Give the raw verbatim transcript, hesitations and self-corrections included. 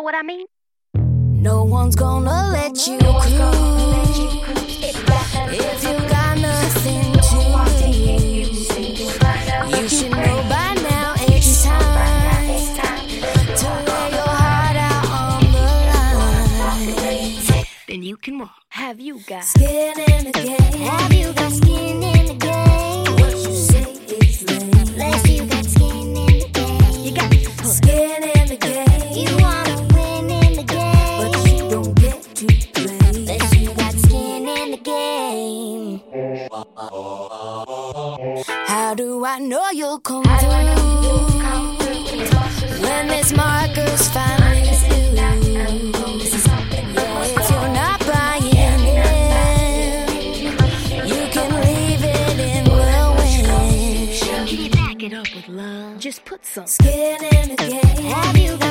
know what I mean? No one's gonna let you cruise if you got nothing to lose. You should know by now it's time to lay your heart out on the line. Then you can walk. Have you got skin in the game? Have you got skin in the game? What you say is lame. Unless you got skin in the game. you got to put Skin in the game. You wanna win in the game, But you don't get to play. unless you got skin in the game. How do I know you'll come through when this marker's finally through? Yeah, if you're not buying in, you can leave it in the wind. Can you back it up with love? Just put some Skin in the game. Have you